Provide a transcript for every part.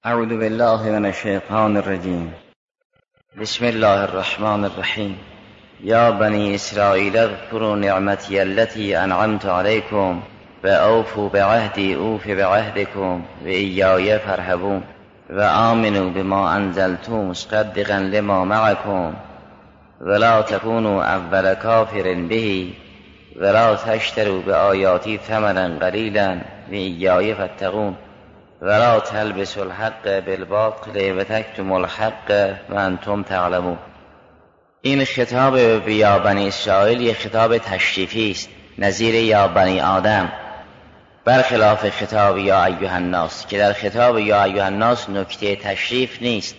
اعوذ بالله من الشیطان الرجیم. بسم الله الرحمن الرحیم. یا بنی اسرائیل اذکروا نعمتی التي انعمت علیکم و اوفوا بعهدی اوف بعهدکم و ایای فارهبون و آمنوا بما انزلت مصدقا لما معکم ولا تكونوا اول کافر به ولا تشتروا بآیاتی ثمنا قلیلا و ایای فاتقون ولا تلبسوا الحق بالباطل و تکتموا الحق و انتم تعلمون. این خطاب یا بنی اسرائیل یک خطاب تشریفی است، نظیر یا بنی آدم، برخلاف خطاب یا ایها الناس که در خطاب یا ایها الناس نکته تشریف نیست.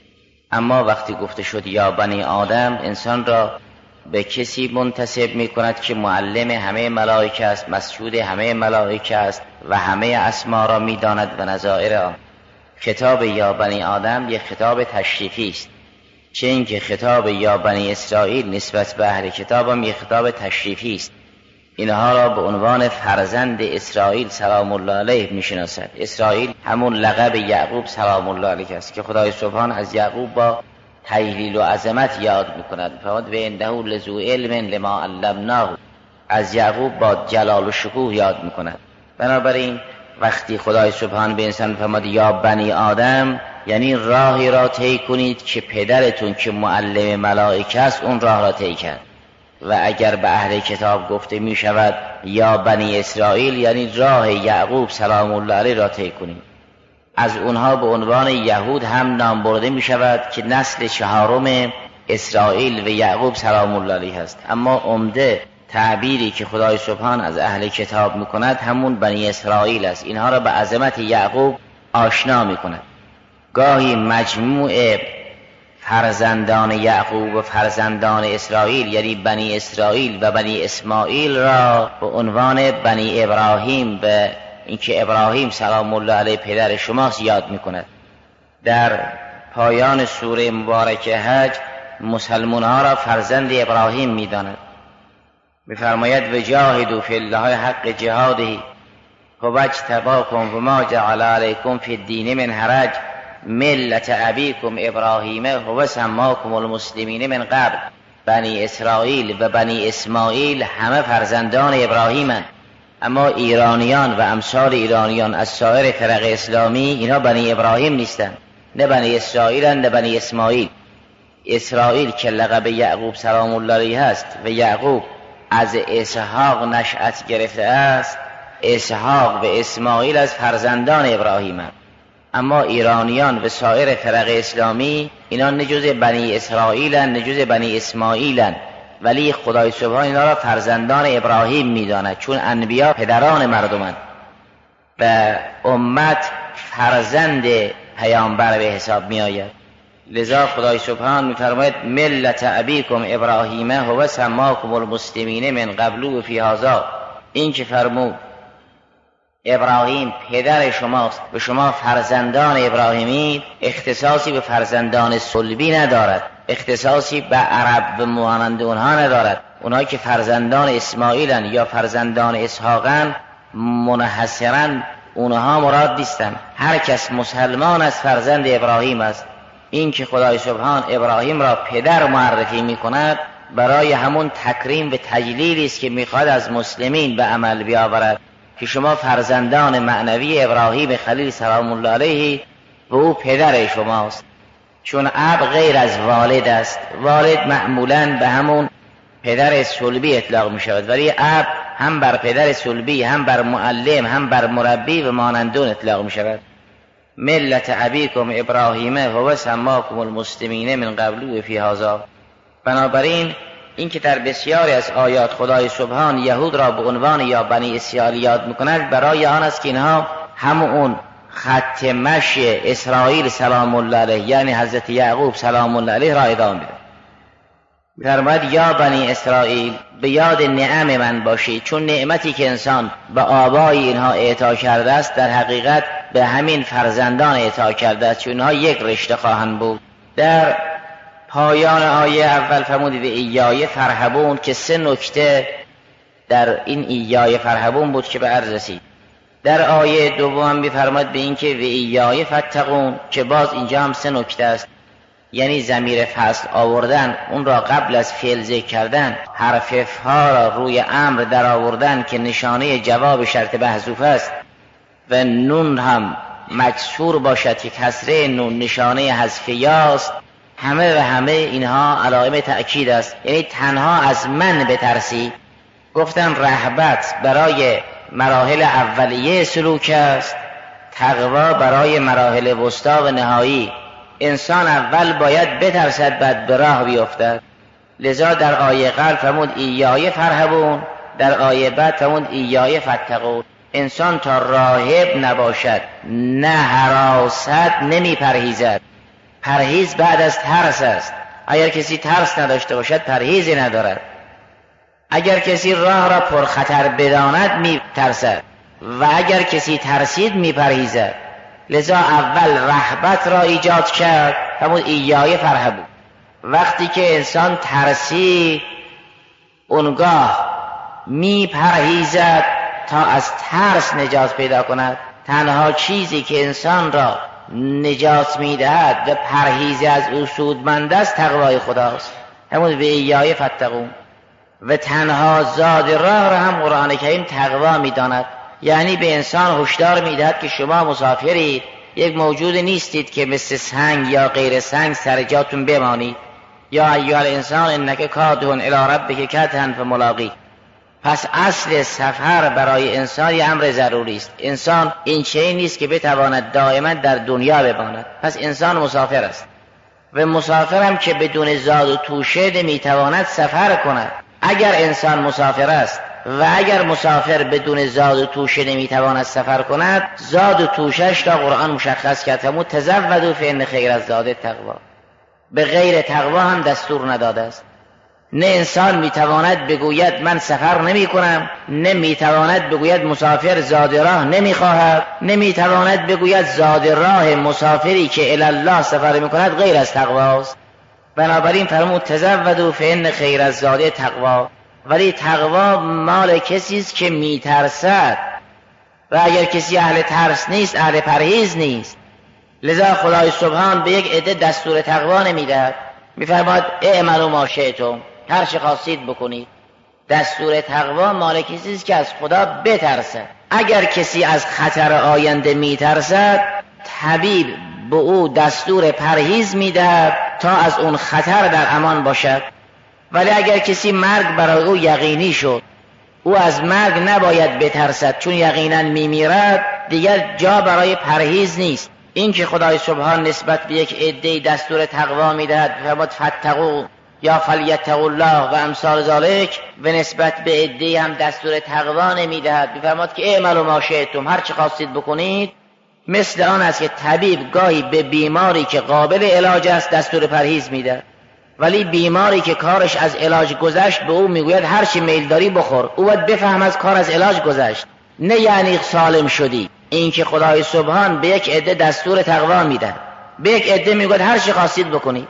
اما وقتی گفته شد یا بنی آدم، انسان را به کسی منتسب می کند که معلم همه ملائکه است، مسجود همه ملائکه است و همه اسما را می داند و نظائر آن. خطاب یا بنی آدم یک خطاب تشریفی است، چه اینکه خطاب یا بنی اسرائیل نسبت به اهل کتاب هم یک خطاب تشریفی است. اینها را به عنوان فرزند اسرائیل سلام الله علیه می شناسد. اسرائیل همون لقب یعقوب سلام الله علیه است که خدای سبحان از یعقوب با تجلیل و عظمت یاد میکند. فرمود و انه لذو علم لما علمناه، از یعقوب با جلال و شکوه یاد میکند. بنابراین وقتی خدای سبحان به انسان فرمود یا بنی آدم، یعنی راهی را طی کنید که پدرتون که معلم ملائکه است اون راه را طی کرد. و اگر به اهل کتاب گفته می شود یا بنی اسرائیل، یعنی راه یعقوب سلام الله علیه را طی کنید. از اونها به عنوان یهود هم نام برده می شود که نسل چهارم اسرائیل و یعقوب سلام الله علیه است. اما عمده تعبیری که خدای سبحان از اهل کتاب می کند همون بنی اسرائیل است. اینها را به عظمت یعقوب آشنا می کند. گاهی مجموع فرزندان یعقوب و فرزندان اسرائیل، یعنی بنی اسرائیل و بنی اسماعیل را به عنوان بنی ابراهیم به اینکه ابراهیم سلام الله علیه پدر شماست یاد میکند. در پایان سوره مبارکه حج مسلمان ها را فرزند ابراهیم میداند. میفرماید و جاهدوا فی الله حق جهاده هو اجتباکم و ما جعل علیکم فی الدین من حرج ملت ابیکم ابراهیم هو سماکم المسلمین من قبل. بنی اسرائیل و بنی اسماعیل همه فرزندان ابراهیمند، اما ایرانیان و امثال ایرانیان از سایر فرق اسلامی اینا بنی ابراهیم نیستند، نه بنی اسرائیلند نه بنی اسماعیل. اسرائیل که لقب یعقوب سلام الله علیه است و یعقوب از اسحاق نشأت گرفته است، اسحاق و اسماعیل از فرزندان ابراهیمند. اما ایرانیان و سایر فرق اسلامی اینا نه جز بنی اسرائیلند نه جز بنی اسماعیلند، ولی خدای سبحان اینا را فرزندان ابراهیم میداند، چون انبیا پدران مردمند و امت فرزند پیامبر به حساب می آید. لذا خدای سبحان میفرماید ملت ابیکم ابراهیم هو سماکم المسلمین من قبل و فی هذا. این که فرمود ابراهیم پدر شماست و شما فرزندان ابراهیمی، اختصاصی به فرزندان صلبی ندارد، اختصاصی به عرب و مانند اونها ندارد. اونها که فرزندان اسماعیلن یا فرزندان اسحاقن منحصرا اونها مراد نیستند. هر کس مسلمان از فرزند ابراهیم است. این که خدای سبحان ابراهیم را پدر معرفی می کند برای همون تکریم و تجلیلی است که میخواد از مسلمین به عمل بیاورد که شما فرزندان معنوی ابراهیم خلیل سلام الله علیه و او پدر شماست. چون اب غیر از والد است، والد معمولاً به همون پدر صلبی اطلاق می شود، ولی اب هم بر پدر صلبی هم بر معلم هم بر مربی و مانندون اطلاق می شود. ملت ابیکم ابراهیم هو سماکم المسلمین من قبل و فی هذا. بنابراین این که در بسیاری از آیات خدای سبحان یهود را به عنوان یا بنی اسرائیل یاد میکند، برای آن است که اینها همون خط مشی اسرائیل سلام الله علیه یعنی حضرت یعقوب سلام الله علیه را ادامه بده. فرمود یا بنی اسرائیل به یاد نعم من باشید، چون نعمتی که انسان به آبای اینها اعطا کرده است در حقیقت به همین فرزندان اعطا کرده است، چون اینها یک رشته خواهند بود. در پایان آیه اول فرمودید ایای فارهبون که 3 نکته در این ایای فارهبون بود که به عرض رسید. در آیه دوم می‌فرماید به این که و ایای فاتقون، که باز اینجا هم 3 نکته است. یعنی ضمیر فصل آوردن، اون را قبل از فعل ذکر کردن، حرف ها را روی امر در آوردن که نشانه جواب شرط محذوف است و نون هم مکسور باشد که کسره نون نشانه حذف یاست. همه و همه اینها علائم تأکید است. یعنی تنها از من بترسی. گفتن رهبت برای مراحل اولیه سلوک است، تقوا برای مراحل وسطا و نهایی. انسان اول باید بترسد بعد به راه بیفتد. لذا در آیه قبل فرمود ایای فرهبون، در آیه بعد فرمود ایای فاتقون. انسان تا راهب نباشد نه هراست نمی پرهیزد. پرهیز بعد از ترس است. اگر کسی ترس نداشته باشد پرهیزی ندارد. اگر کسی راه را پرخطر بداند می ترسد و اگر کسی ترسید می پرهیزد. لذا اول رهبت را ایجاد کرد، همون ایای فرهبون. وقتی که انسان ترسید اونگاه می پرهیزد تا از ترس نجات پیدا کند. تنها چیزی که انسان را نجات میدهد و پرهیز از او سودمند است تقوای خداست، همون به ایای فاتقون. و تنها زاد راه را هم قرآن کریم تقوا میداند. یعنی به انسان هشدار میدهد که شما مسافرید، یک موجود نیستید که مثل سنگ یا غیر سنگ سر جاتون بمانید. یا ایها الانسان انک کادح الی ربک کدحا فملاقیه. پس اصل سفر برای انسان یه امر ضروری است. انسان این چیزی نیست که بتواند دائما در دنیا بماند. پس انسان مسافر است و مسافر هم که بدون زاد و توشه نمیتواند سفر کند. اگر انسان مسافر است و اگر مسافر بدون زاد و توشه نمیتواند سفر کند، زاد و توشش تا قرآن مشخص کرد فرمود تزودوا فإن خیر الزاد تقوا. به غیر تقوا هم دستور نداده است. نه انسان میتواند بگوید من سفر نمی کنم، نه میتواند بگوید مسافر زاد راه نمیخواهد، نه میتواند بگوید زاد راه مسافری که الی الله سفر میکند غیر از تقواست. بنابراین فرمود تزودوا فإن خیر الزاد تقوا. ولی تقوا مال کسی است که میترسد و اگر کسی اهل ترس نیست اهل پرهیز نیست. لذا خدای سبحان به یک عده دستور تقوا نمیدهد. میفرماید اعملوا ما شئتم، هر چه خواستید بکنید. دستور تقوا مال کسی است که از خدا بترسد. اگر کسی از خطر آینده میترسد، طبیب به او دستور پرهیز میدهد تا از اون خطر در امان باشد. ولی اگر کسی مرگ برای او یقینی شد، او از مرگ نباید بترسد چون یقینا میمیرد، دیگر جا برای پرهیز نیست. این که خدای سبحان نسبت به یک عده دستور تقوا میدهد، فرمود فاتقوا یا فلیتقوا الله و امثال ذالک، و نسبت به عده هم دستور تقوا نمیدهد، میفرماد که اعملوا ما شئتم، هر چه خواستید بکنید. مثل آن است که طبیب گاهی به بیماری که قابل علاج است دستور پرهیز میده، ولی بیماری که کارش از علاج گذشت به او میگوید هر چی میل داری بخور. او باید بفهم از کار از علاج گذشت، نه یعنی سالم شدی. این که خدای سبحان به یک عده دستور تقوا میده، به یک عده میگوید هر چی خواستید بکنید.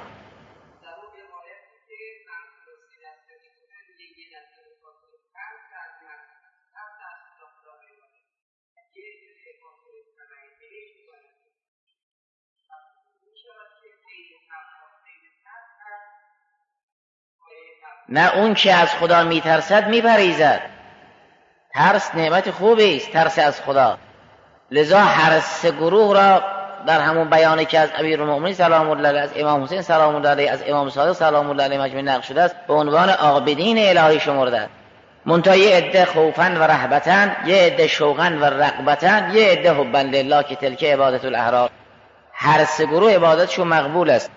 نه، اون که از خدا میترسد میپریزد. ترس نعمت خوبی است، ترس از خدا. لذا هر 3 گروه را در همون بیانی که از امیرالمؤمنین سلام الله علیه، از امام حسین سلام الله علیه، از امام صادق سلام الله علیه مجموع نقل شده است، به عنوان عابدین الهی شمرده. منتها یه عده خوفا و رهبتا، یه عده شوقا و رغبتا، یه عده حبا لله که تلک عبادت الاحرار. هر 3 گروه عبادتشون مقبول است.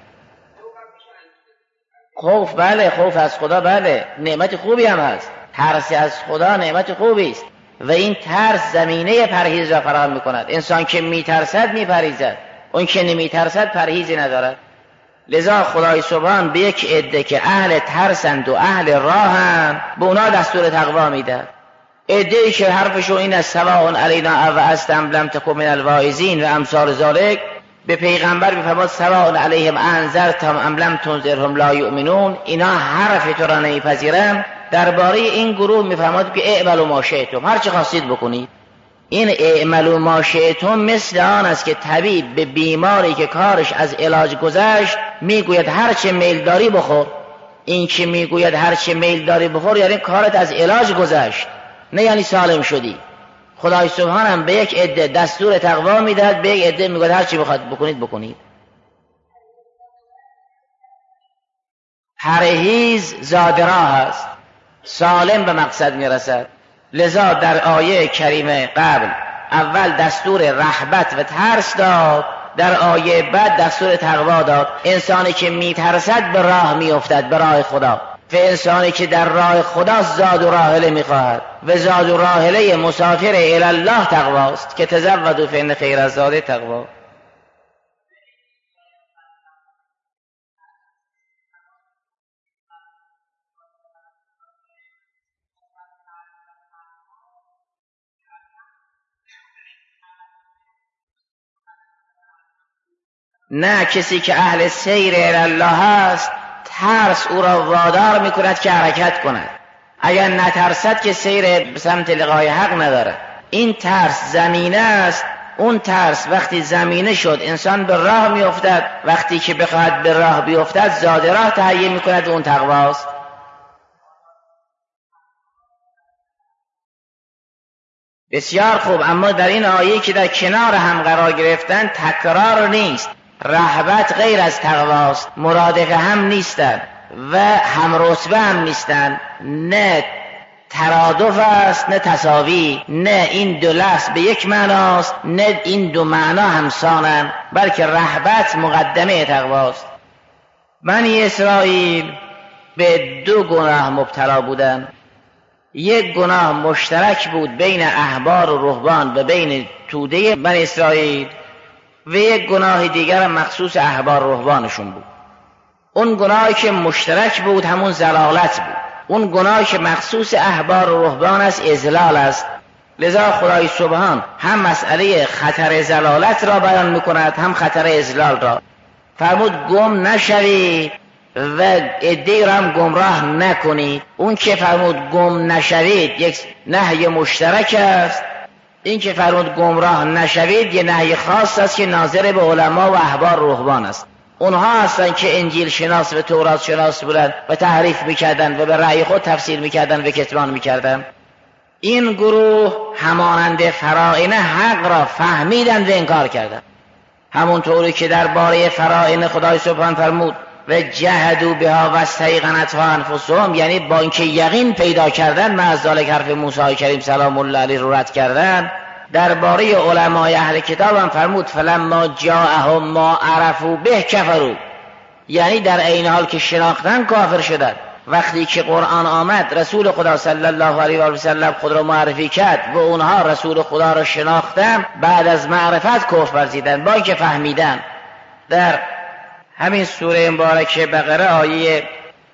خوف بله، خوف از خدا بله، نعمت خوبی هم هست. ترس از خدا نعمت خوبی است و این ترس زمینه پرهیز را فراهم میکند. انسان که میترسد میپریزد، اون که نمیترسد پرهیزی ندارد. لذا خدای سبحان به یک عده که اهل ترسند و اهل راهند به اونا دستور تقوا میده. عده‌ای که حرفشون این است سواء علینا اوعظت ام لم تکن من الواعظین و امثال ذالک، به پیغمبر میفرماد سواء علیهم انذرتهم ام لم تنذرهم لا یؤمنون، اینا حرف تو را نمیپذیرن. درباره این گروه میفرماد که اعملوا ما شئتم، هر چه خواستید بکنید. این اعملوا ما شئتم مثل آن است که طبیب به بیماری که کارش از علاج گذشت میگوید هر چه میل داری بخور. این که میگوید هر چه میل داری بخور یعنی کارت از علاج گذشت، نه یعنی سالم شدی. خدای سبحان هم به یک عده دستور تقوا میدهد، به یک عده میگوید هر چی بخواد بکنید بکنید. پرهیز زادراه است، سالم به مقصد میرسد. لذا در آیه کریمه قبل اول دستور رهبت و ترس داد، در آیه بعد دستور تقوا داد. انسانی که میترسد به راه میافتد، به راه خدا. و انسانی که در راه خدا زاد و راحله میخواهد و زاد و راحله مسافر الی الله تقواست که تزودوا فإن خیر الزاد تقوا. نه، کسی که اهل سیر الی الله است ترس او را وادار میکند که حرکت کند. اگر نترسد که سیر به سمت لقای حق نداره. این ترس زمینه است. اون ترس وقتی زمینه شد انسان به راه میافتد. وقتی که بخواهد به راه بیفتد زاد راه تهیه میکند، اون تقواست. بسیار خوب. اما در این آیه که در کنار هم قرار گرفتن تکرار نیست. رهبت غیر از تقواست، مرادف هم نیستند و همرتبه هم نیستند. نه ترادف است نه تساوی، نه این دو لفظ به یک معناست نه این دو معنا همسانند، بلکه رهبت مقدمه تقواست. بنی اسرائیل به دو گناه مبتلا بودند. یک گناه مشترک بود بین احبار و رهبان و بین توده بنی اسرائیل و یک گناه دیگر مخصوص احبار و رهبانشون بود. اون گناهی که مشترک بود همون ضلالت بود. اون گناهی که مخصوص احبار و رهبان است اضلال است. لذا خدای سبحان هم مسئله خطر ضلالت را بیان میکند هم خطر اضلال را. فرمود گم نشوید و عده‌ای را هم گمراه نکنید. اون که فرمود گم نشوید یک نهی مشترک است. این که فرمود گمراه نشوید یه نهی خاص است که ناظر به علما و احبار و رهبان است. اونها هستند که انجیل شناس و تورات شناس بودند و تحریف میکردند و به رأی خود تفسیر میکردند و کتمان میکردند. این گروه همانند فراعنه حق را فهمیدند و انکار کردند. همونطوری که درباره فراعنه خدای سبحان فرمود و جهدوا بها و استیقنتها انفسهم، یعنی با اینکه یقین پیدا کردن مع ذلک حرف موسی کریم سلام الله علیه رو رد کردن. درباره علمای اهل کتاب هم فرمود فلما جاءهم ما عرفوا به کفروا، یعنی در عین حال که شناختن کافر شدند. وقتی که قرآن آمد رسول خدا صلی الله علیه و سلم خود را معرفی کرد و اونها رسول خدا را شناختن، بعد از معرفت کفر ورزیدند با اینکه فهمیدن. در همین سوره مبارکه بقره آیه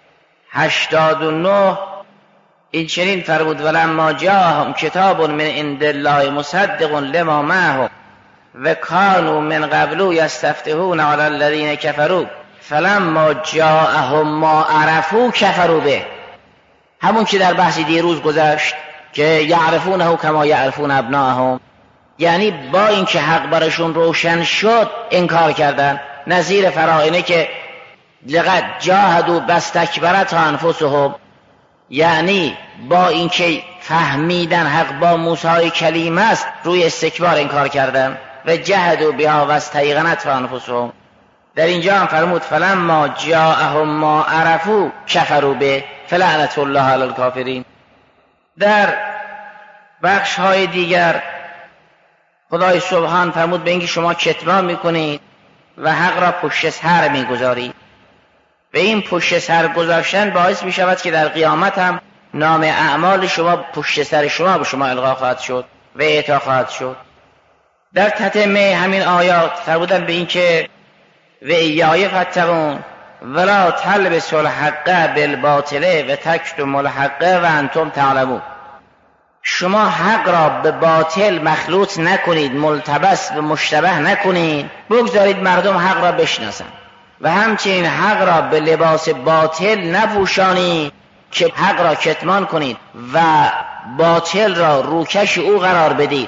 89 این چنین فرمود ولما جاءهم کتاب من عند الله مصدق لما معهم و کانوا من قبل یستفتحون علی الذین کفروا فلما جاءهم ما عرفوا کفروا به. همون که در بحث دیروز گذشت که یعرفونه کما یعرفون ابناءهم، یعنی با اینکه حق برشون روشن شد انکار کردن. نظیر فراعنه که لقد جاهدوا واستکبرت انفسهم، یعنی با اینکه فهمیدن حق با موسی کلیم است روی استکبار انکار کردن و جهدوا بها واستیقنت انفسهم. در اینجا هم فرمود فلما جاءهم ما عرفوا کفروا به فلعنت الله علی الکافرین. در بخش های دیگر خدای سبحان فرمود به اینکه شما کتمان میکنید و حق را پشت سر میگذارید و این پشت سر گذاشتن باعث میشود که در قیامت هم نام اعمال شما پشت سر شما به شما القا خواهد شد و اعطا خواهد شد. در تتمه همین آیات فرمودن به اینکه و ایای فاتقون ولا تلبسوا الحق بالباطل و تکتموا الحق و انتم تعلمون. شما حق را به باطل مخلوط نکنید، ملتبس و مشتبه نکنید، بگذارید مردم حق را بشناسند و همچنین حق را به لباس باطل نپوشانید که حق را کتمان کنید و باطل را روکش او قرار بدید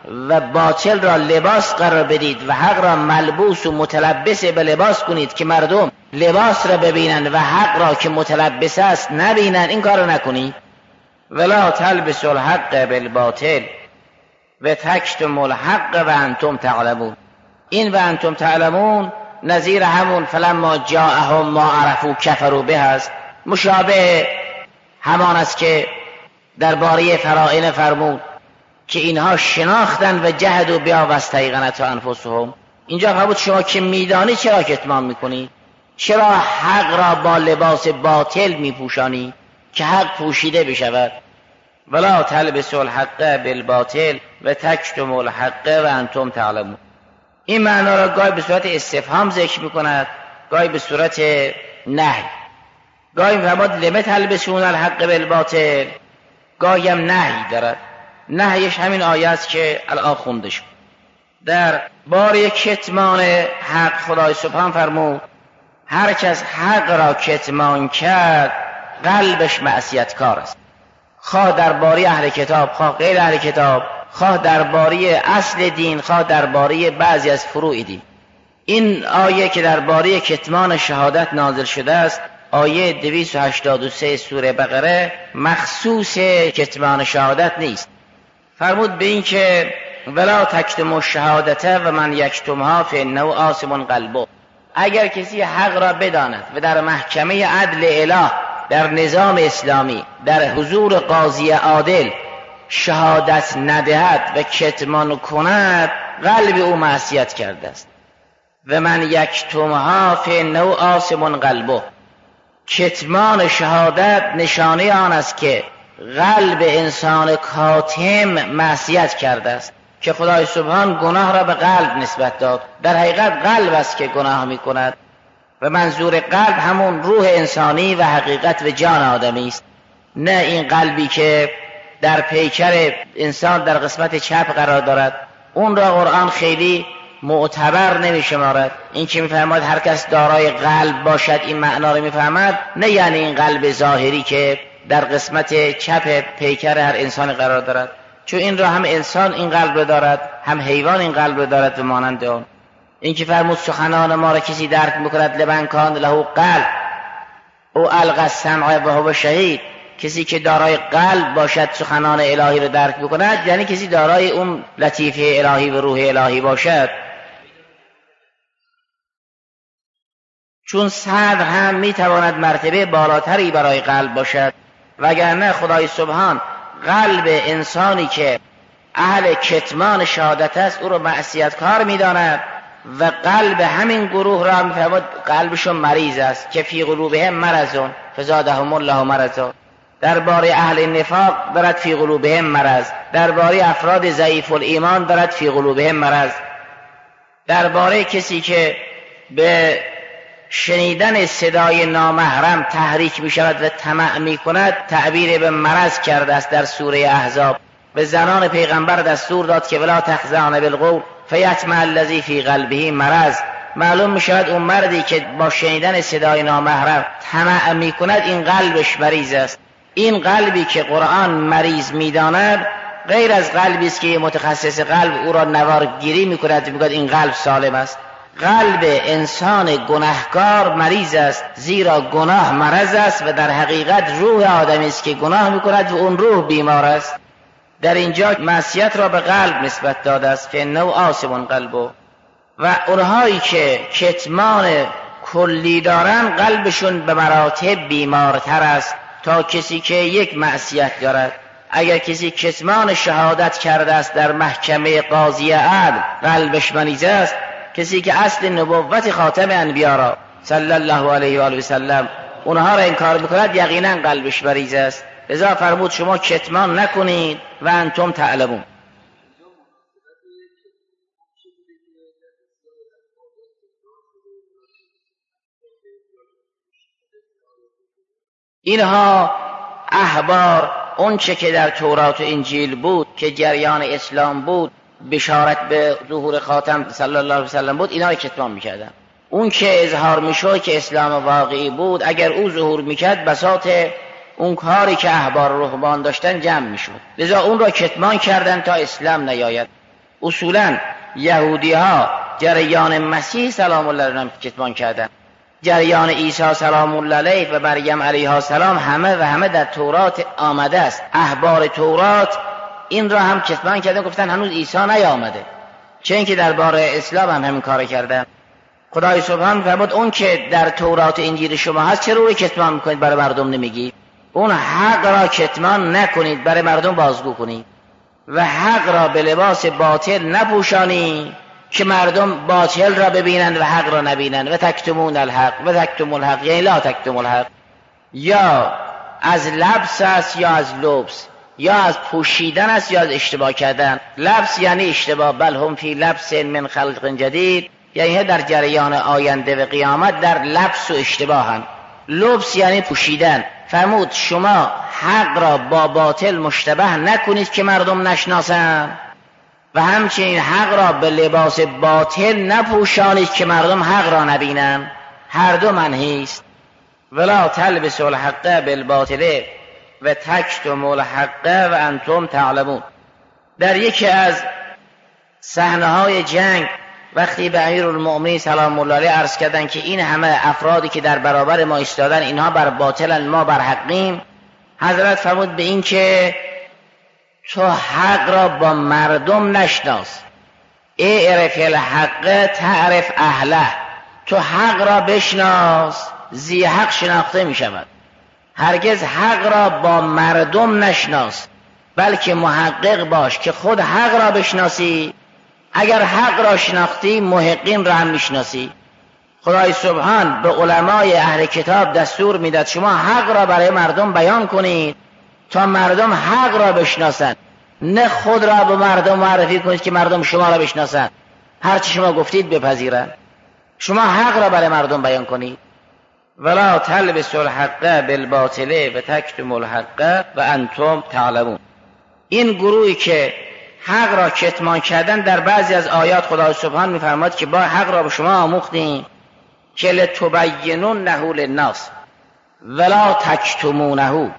و باطل را لباس قرار بدید و حق را ملبوس و متلبس به لباس کنید که مردم لباس را ببینند و حق را که متلبس است نبینند، این کار را نکنید. ولا تلبسوا الحق بالباطل و تکتموا الحق و انتم تعلمون. این و انتم تعلمون نظیر همون فلما جاءهم ما عرفوا کفروا به است، مشابه همان است که درباره فرائض فرمود که اینها شناختن و جهدوا بها واستیقنتها انفسهم. اینجا فرمود شما که میدانی چرا کتمان میکنی؟ چرا حق را با لباس باطل میپوشانی که حق پوشیده بشود؟ ولا تلبسوا الحق بالباطل و تکتموا الحق و انتم تعلمون. این معنا را گاهی به صورت استفهام ذکر میکند، گاهی به صورت نهی. گاهی میفرماد لم تلبسون الحق بالباطل، گاهی هم نهی دارد. نهیش همین آیه است که الان خونده شد. در باره کتمان حق خدای سبحان فرمود هر کس حق را کتمان کرد قلبش معصیتکار است، خواه درباره اهل کتاب خواه غیر اهل کتاب، خواه درباره اصل دین خواه درباره بعضی از فروع دین. این آیه که درباره کتمان شهادت نازل شده است، آیه 283 سوره بقره، مخصوص کتمان شهادت نیست. فرمود به این که ولا تکتموا الشهادت و من یکتمها فانه آثم قلبه. اگر کسی حق را بداند و در محکمه عدل اله، در نظام اسلامی، در حضور قاضی عادل شهادت ندهد و کتمان کند، قلب او معصیت کرده است. و من یکتمها فانه آثم قلبه. کتمان شهادت نشانه آن است که قلب انسان کاتم معصیت کرده است، که خدای سبحان گناه را به قلب نسبت داد. در حقیقت قلب است که گناه می کند و منظور قلب همون روح انسانی و حقیقت و جان آدمی است، نه این قلبی که در پیکر انسان در قسمت چپ قرار دارد. اون را قرآن خیلی معتبر نمی شمارد. این که می فهمد هر کس دارای قلب باشد این معنا رو می فهمد، نه یعنی این قلب ظاهری که در قسمت چپ پیکر هر انسان قرار دارد، چون این را هم انسان این قلب رو دارد، هم حیوان این قلب رو دارد و مانند آن. این که فرمود سخنان ما را کسی درک میکند لمن کان له قلب او القی السمع و هو شهید. کسی که دارای قلب باشد سخنان الهی رو درک میکند، یعنی کسی دارای اون لطیفه الهی و روح الهی باشد. چون صدر هم میتواند مرتبه بالاتری برای قلب باشد، وگرنه خدای سبحان قلب انسانی که اهل کتمان شهادت است او رو معصیتکار میداند و قلب همین گروه را میفرماد قلبشون مریض است که فی قلوبهم مرض فزادهم الله مرضا. درباره اهل نفاق دارد فی قلوبهم مرض، درباره افراد ضعیف الایمان دارد فی قلوبهم مرض، درباره کسی که به شنیدن صدای نامحرم تحریک می شود و طمع می کند تعبیر به مرض کرده است. در سوره احزاب به زنان پیغمبر دستور داد که ولا تخضعن بالقول فیطمع الذی فی قلبه مرض. معلوم می شود اون مردی که با شنیدن صدای نامحرم طمع می کند این قلبش مریض است. این قلبی که قرآن مریض می داند غیر از قلبی است که متخصص قلب او را نوارگیری می کند و می گوید این قلب سالم است. قلب انسان گناهکار مریض است، زیرا گناه مرض است و در حقیقت روح آدمی است که گناه میکند و اون روح بیمار است. در اینجا معصیت را به قلب نسبت داده است، فانه آثم قلبه. و اونهایی که کتمان کلی دارن قلبشون به مراتب بیمارتر است تا کسی که یک معصیت دارد. اگر کسی کتمان شهادت کرده است در محکمه قاضی عدل قلبش مریض است، کسی که اصل نبوت خاتم انبیا را صلی الله علیه و آله و سلم اونها را انکار میکند یقینا قلبش مریض است. لذا فرمود شما کتمان نکنید و انتم تعلمون. اینها احبار اون چه که در تورات و انجیل بود که جریان اسلام بود، بشارت به ظهور خاتم صلی الله علیه و سلم بود، اینا رو کتمان میکردن. اون که اظهار میشد که اسلام واقعی بود، اگر او ظهور میکرد بساط اون کاری که احبار و رهبان داشتن جمع میشد، لذا اون را کتمان کردن تا اسلام نیاید. اصولا یهودی ها جریان مسیح سلام الله علیه را کتمان کردن، جریان عیسی سلام الله علیه و مریم علیها السلام همه در تورات آمده است. احبار تورات این را هم کتمان کردن، گفتن هنوز عیسی نیامده، چه اینکه درباره اسلام هم همین کار کردن. خدای سبحان فرمود اون که در تورات انجیل شما هست چرا رو کتمان میکنید برای مردم نمیگید؟ اون حق را کتمان نکنید، برای مردم بازگو کنید و حق را به لباس باطل نپوشانید که مردم باطل را ببینند و حق را نبینند. و تکتمون الحق و تکتم الحق یعنی لا تکتم الحق، یا از لبس است یا از لبس، یا از پوشیدن است یا از اشتباه کردن. لبس یعنی اشتباه، بل هم فی لبس من خلق جدید، یعنی در جریان آینده و قیامت در لبس و اشتباهند. لبس یعنی پوشیدن. فرمود شما حق را با باطل مشتبه نکنید که مردم نشناسند و همچنین حق را به لباس باطل نپوشانید که مردم حق را نبینند. هر دو منهی است. ولا تلبسوا الحق بالباطل و تکتموا الحق و انتم تعلمون. در یکی از صحنه‌های جنگ وقتی به امیرالمؤمنین سلام الله علیه عرض کردن که این همه افرادی که در برابر ما ایستادن اینها بر باطلن ما بر حقیم، حضرت فرمود به این که تو حق را با مردم نشناس. اعرف الحق تعرف اهله. تو حق را بشناس، ذی حق شناخته می شود. هرگز حق را با مردم نشناس، بلکه محقق باش که خود حق را بشناسی. اگر حق را شناختی محقین را هم میشناسی. خدای سبحان به علمای اهل کتاب دستور میداد شما حق را برای مردم بیان کنید تا مردم حق را بشناسند، نه خود را به مردم معرفی کنید که مردم شما را بشناسند، هرچی شما گفتید بپذیرند. شما حق را برای مردم بیان کنید. ولا تلبسوا الحق بالباطل و تکتموا الحق و انتم تعلمون. این گروهی که حق را کتمان کردن، در بعضی از آیات خدای سبحان می‌فرماید که با حق را به شما آموختیم که لتبیننه للناس ولا تکتمونه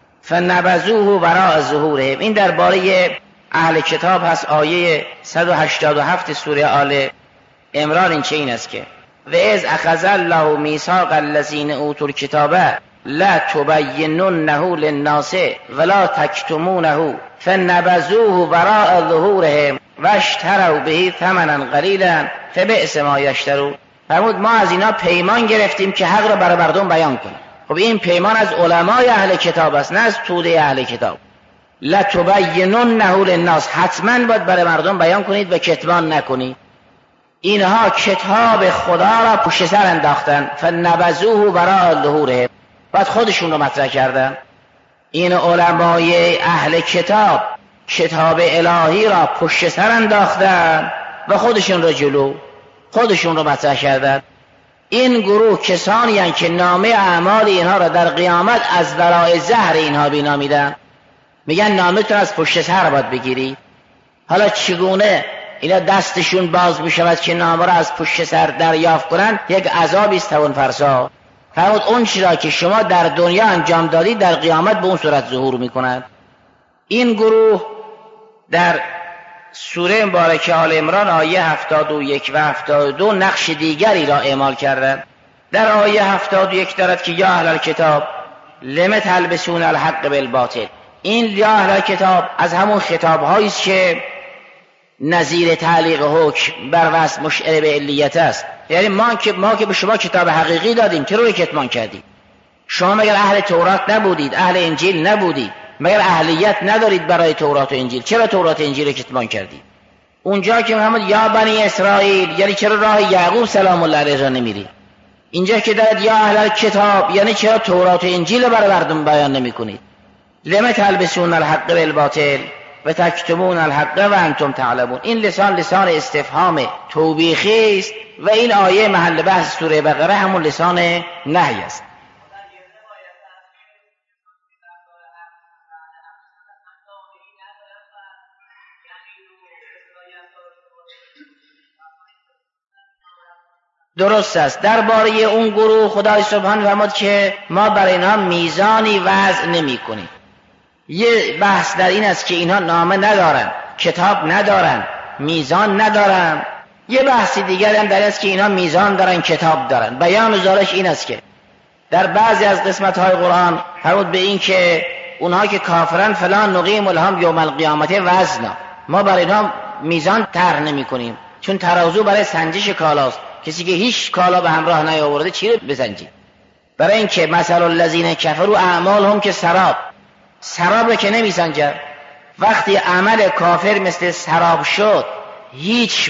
فنبذوه وراء ظهورهم. این درباره اهل کتاب هست. آیه 187 سوره آل عمران این چه این است که و اذ اخذ الله میثاق الذین اوتوا الکتاب لا تبیننه للناس ولا تکتمونه فنبذوه وراء ظهورهم واشتروا به ثمنا قلیلا فبئس ما یشترون. فرمود ما از اینا پیمان گرفتیم که حق را برای مردم بیان کنیم. خب این پیمان از علمای اهل کتاب است، نه از توده اهل کتاب. لا تبیننه للناس، حتما باید برای مردم بیان کنید و کتمان نکنید. اینها کتاب خدا را پشت سر انداختن. فنبذوه وراء ظهورهم، بعد خودشون رو مطرح کردن. این علمای اهل کتاب کتاب الهی را پشت سر انداختن و خودشون رو جلو، خودشون رو مطرح کردن. این گروه کسانی هستند که نامه اعمال اینها را در قیامت از وراء ظهر اینها بینا میدن. میگن نامه تون از پشت سر باید بگیری. حالا چگونه اینا دستشون باز میشود که نامه را از پشت سر دریافت کنن؟ یک عذابی است توان فرسا. فرمود اون چیزا که شما در دنیا انجام دادید در قیامت به اون صورت ظهور میکنند. این گروه در سوره مبارکه آل عمران آیه 71 و 72 نقش دیگری را اعمال کردند. در آیه 71 دارد که یا اهل الکتاب لم تلبسون الحق بالباطل. این یا اهل الکتاب از همون خطاب هایی است که نظیر تعلیق حکم بر وصف مشعر به علیت است. یعنی ما که به شما کتاب حقیقی دادیم چرا رو کتمان کردید؟ شما مگر اهل تورات نبودید؟ اهل انجیل نبودید؟ مگر اهلیت ندارید برای تورات و انجیل؟ چرا تورات و انجیل رو کتمان کردید؟ اونجا که محمد یا بنی اسرائیل، یعنی چرا راه یعقوب سلام الله علیه را نمیری؟ اینجا که دارد یا اهل کتاب، یعنی چرا تورات و انجیل رو برای مردم بیان نمیکنید؟ لم تلبسون الحق بالباطل و تکتمون الحق و انتم تعلمون. این لسان استفهام توبیخی است و این آیه محل بحث سوره بقره همون لسان نهی است. درست است. درباره اون گروه خدای سبحان فرمود که ما برای اینها میزانی وضع نمی کنیم. یه بحث در این است که اینها نامه ندارن، کتاب ندارن، میزان ندارن. یه بحث دیگر هم در است که اینا میزان دارن، کتاب دارن. بیان ذالک این است که در بعضی از قسمت‌های قرآن فرمود به این که اونها که کافرن فلان نقیم لهم یوم القیامت وزنا، ما برای اینا میزان طرح نمی‌کنیم، چون ترازو برای سنجش کالاست. کسی که هیچ کالا به همراه نیاورده چی رو بسنجید؟ برای اینکه مثل الذین کفروا اعمالهم که سراب که نمیسنجه. وقتی عمل کافر مثل سراب شد، هیچ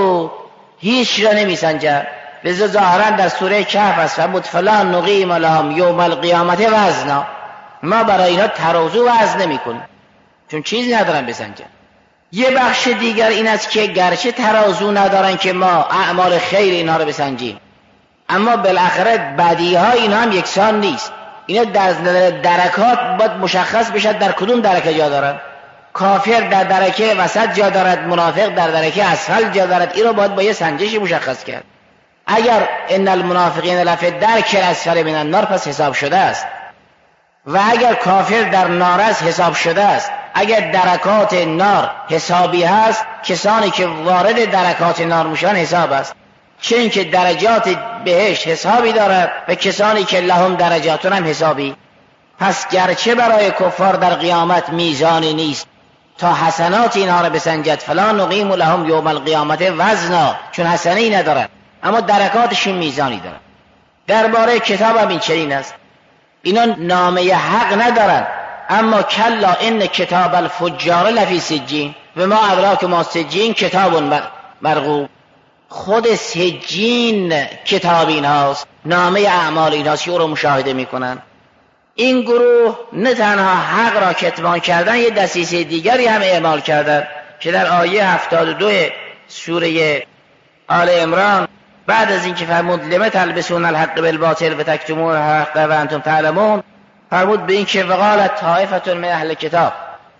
را نمیسنجه. لذا ظاهرا در سوره کهف است فرمود فلان نقیم لهم یوم القیامت وزنا، ما برای اینا ترازو وزن نمی‌کنیم چون چیزی ندارن بسنجن. یه بخش دیگر این است که گرچه ترازو ندارن که ما اعمال خیر اینا رو بسنجیم، اما بالاخره بدیها اینا هم یکسان نیست. اینا در درکات باید مشخص بشد در کدوم درکه جا دارن. کافر در درکه وسط جا دارد، منافق در درکه اسفل جا دارد. این رو باید با یه سنجشی مشخص کرد. اگر ان المنافقین لفی الدرک الاسفل من النار پس حساب شده است، و اگر کافر در نار است حساب شده است. اگر درکات نار حسابی هست، کسانی که وارد درکات نار میشن حساب است، چون که درجات بهشت حسابی دارد و کسانی که لهم درجاتون هم حسابی. پس گرچه برای کفار در قیامت میزانی نیست تا حسنات اینها را بسنجد، فلا نقیم لهم یوم القیامت وزنا، چون حسنی ندارد، اما درکاتشون میزانی دارد. درباره کتاب هم این چنین است. اینا نامه حق ندارن، اما کلا ان کتاب الفجار لفی سجین و ما ادراک ما سجین کتاب مرقوم. خود سجین کتاب اینهاست، نامه اعمال اینهاست که او رو مشاهده میکنن. این گروه نه تنها حق را کتمان کردن، یه دسیسه دیگری هم اعمال کردن که در آیه 72 سوره آل عمران بعد از اینکه فرمود لم تلبسون الحق بالباطل و تکتمون الحق و انتم تعلمون، فرمود به این که وقالت طائفة من اهل کتاب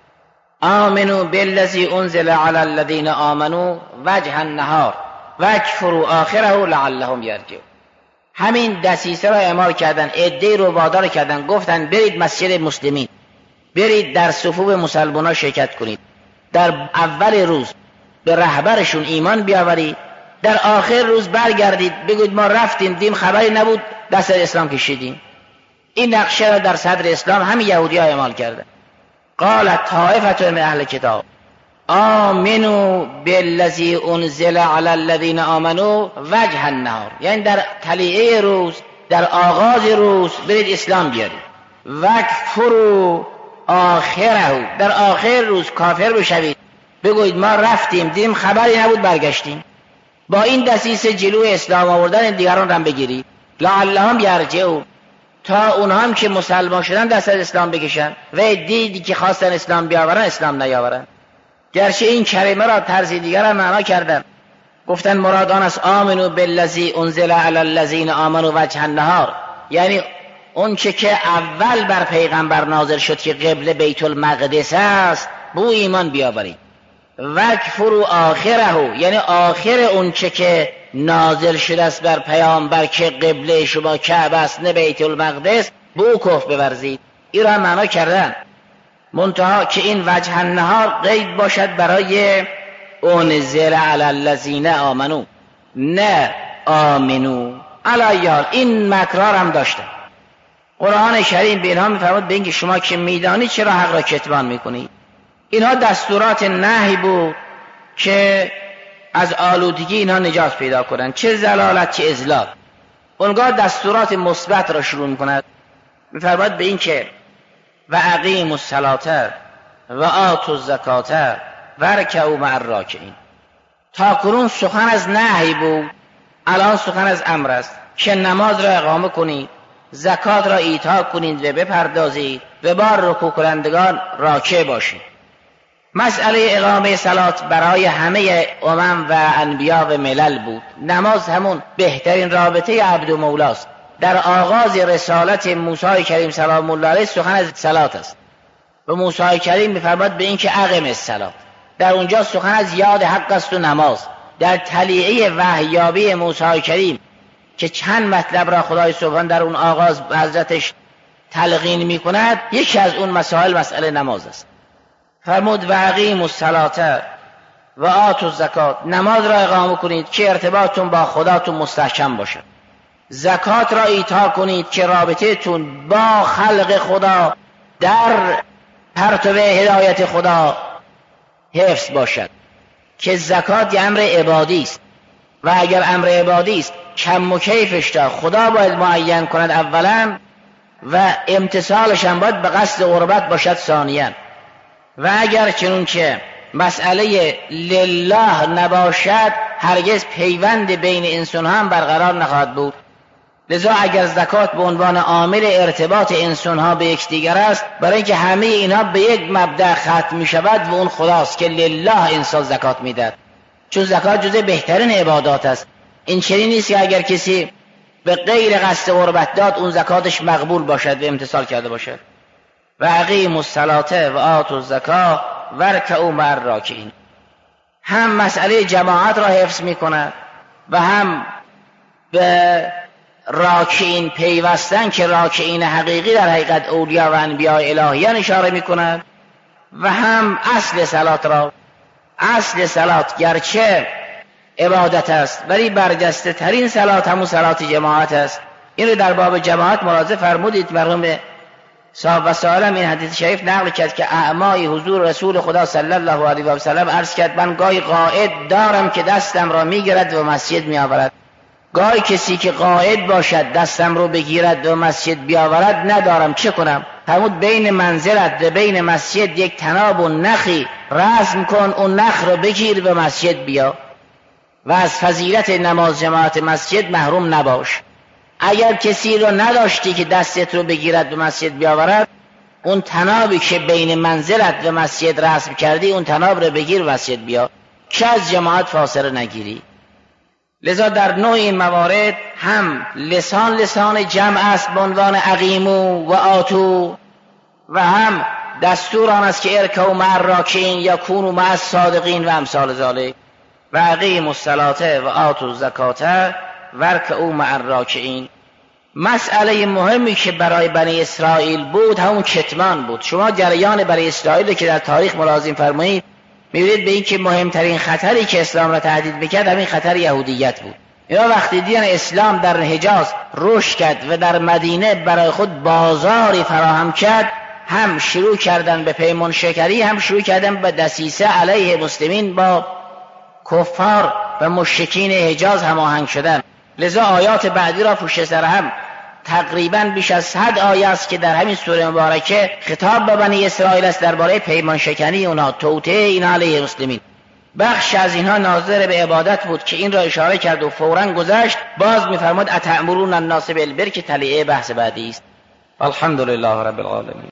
آمنوا بالذی انزل علی الذین آمنوا وجه النهار واکفروا آخره لعلهم یرجعون. همین دسیسه را اعمال کردن، عده‌ای رو وادار کردن، گفتن برید مسجد مسلمین، برید در صفوف مسلمانان شرکت کنید، در اول روز به رهبرشون ایمان بیاورید، در آخر روز برگردید بگوید ما رفتیم دیم خبری نبود دست اسلام کشیدیم. این نقشه را در صدر اسلام همین یهودی‌ها اعمال کردن. قالت طائفة من اهل کتاب آمنوا بالذی انزل علی الذین آمنوا وجه النهار، یعنی در طلیعه روز، در آغاز روز برید اسلام بیارید. وکفروا آخره، در آخر روز کافر بشوید بگوید ما رفتیم دیم خبری نبود برگشتیم. با این دسیسه جلوی اسلام آوردن دیگران را بگیرید. لعلهم یرجعون، تا اونها هم که مسلمان شدن دست از اسلام بکشن و دیدی که خواستن اسلام بیاورن اسلام نیاورن. گرچه این کلمه را طرز دیگر هم معنا کردن، گفتن مراد آن است آمنو بالذی انزل علی الذین آمنوا وجه النهار، یعنی اون که اول بر پیغمبر نازل شد که قبله بیت المقدس است به ایمان بیاورید. وکفروا آخره، یعنی آخر اون که نازل شده است بر پیامبر که قبله شما کعبه است نه بیت المقدس، به او کفر بورزید. این را معنا کردن، منتها که این وجه النهار قید باشد برای انزل علی الذین آمنو نه آمنو. علیال این مکرار هم داشته. قرآن کریم به اینها میفرماد به اینکه شما که میدانی چرا حق را کتمان میکنید. اینها دستورات نهی بود که از آلودگی اینها نجات پیدا کنند، چه زلالت چه اضلال. اونگاه دستورات مثبت را شروع میکند، میفرماد به این که و اقیموا الصلاة و آتوا الزکاة وارکعوا مع الراکعین. تا کنون سخن از نهی بود، الان سخن از امر است که نماز را اقامه کنید، زکات را ایتا کنید و بپردازید و با رکوع کنندگان راکع باشید. مسئله اقامه صلات برای همه امم و انبیا و ملل بود. نماز همون بهترین رابطه عبد و مولاست. در آغاز رسالت موسی کریم سلام الله علیه سخن از صلات است و موسی کریم می‌فرماد به این که اقم الصلات، در اونجا سخن از یاد حق است و نماز. در طلیعه وحیابی موسی کریم که چند مطلب را خدای سبحان در اون آغاز به حضرتش تلقین می‌کند، یکی از اون مسائل مسئله نماز است. فرمود و اقیموا الصلاة و آتوا الزکات، نماز را اقامه کنید که ارتباطتون با خداتون مستحکم باشه. زکات را ایتا کنید که رابطهتون با خلق خدا در پرتو هدایت خدا حفظ باشد، که زکات یه امر عبادی است و اگر امر عبادی است کم و کیفش تا خدا باید معین کند اولا و امتثالش هم باید به قصد قربت باشد ثانیا. و اگر چنانچه مسئله لله نباشد هرگز پیوند بین انسان هم برقرار نخواهد بود. لذا اگر زکات به عنوان عامل ارتباط انسان ها به یکدیگر است، برای اینکه همه اینها به یک مبدأ ختم می شود و اون خداست که لله انسان زکات میدهد، چون زکات جزء بهترین عبادات است. این چنین نیست که اگر کسی به غیر قصد قربت داد اون زکاتش مقبول باشد و امتثال کرده باشد. و اقیموا الصلاة و آتوا الزکاة وارکعوا مع الراکعین، هم مسئله جماعت را حفظ می کند و هم به راکعین پیوستن که راکعین حقیقی در حقیقت اولیاء و انبیاء الهیان اشاره می کند، و هم اصل صلات را. اصل صلات گرچه عبادت است ولی برجسته ترین صلات همون صلات جماعت است. این رو در باب جماعت ملاحظه فرمودید. مرحوم صاحب وسائل این حدیث شریف نقل کرد که اعمای حضور رسول خدا صلی الله علیه و سلم عرض کرد من گاهی قائد دارم که دستم را میگیرد و مسجد میآورد، گاهی کسی که قائد باشد دستم رو بگیرد و مسجد بیاورد ندارم، چه کنم؟ فرمود بین منزلت و بین مسجد یک طناب و نخی رسم کن، اون نخ رو بگیر و مسجد بیا و از فضیلت نماز جماعت مسجد محروم نباش. اگر کسی رو نداشتی که دستت رو بگیرد و مسجد بیاورد، اون طنابی که بین منزلت و مسجد رسم کردی اون طناب رو بگیر و مسجد بیا که از جماعت فاصله نگیری. لذا در نوع این موارد هم لسان جمع است به عنوان اقیموا و آتوا، و هم دستور آن است که ارکعوا مع الراکعین یا کونوا مع الصادقین و امثال ذلک. و اقیموا الصلاة و آتوا الزکاة وارکعوا مع الراکعین. مسئله مهمی که برای بنی اسرائیل بود همون کتمان بود. شما جریان بنی اسرائیل که در تاریخ ملاحظه فرمایید می‌بینید به این که مهمترین خطری که اسلام را تهدید می‌کرد همین خطر یهودیت بود. اینا وقتی دیدن اسلام در حجاز رشد کرد و در مدینه برای خود بازاری فراهم کرد، هم شروع کردن به پیمان شکری، هم شروع کردن به دسیسه علیه مسلمین با کفار و مشرکین حجاز هماهنگ شدن. لذا آیات بعدی را پشت سر هم تقریباً بیش از 100 آیه است که در همین سوره مبارکه خطاب به بنی اسرائیل است درباره پیمان شکنی اونا، توطئه اینا علیه مسلمین. بخش از اینها ناظر به عبادت بود که این را اشاره کرد و فوراً گذشت. باز می‌فرماد اتأمرون الناس بالبر که تلیعه بحث بعدی است. الحمدلله رب العالمین.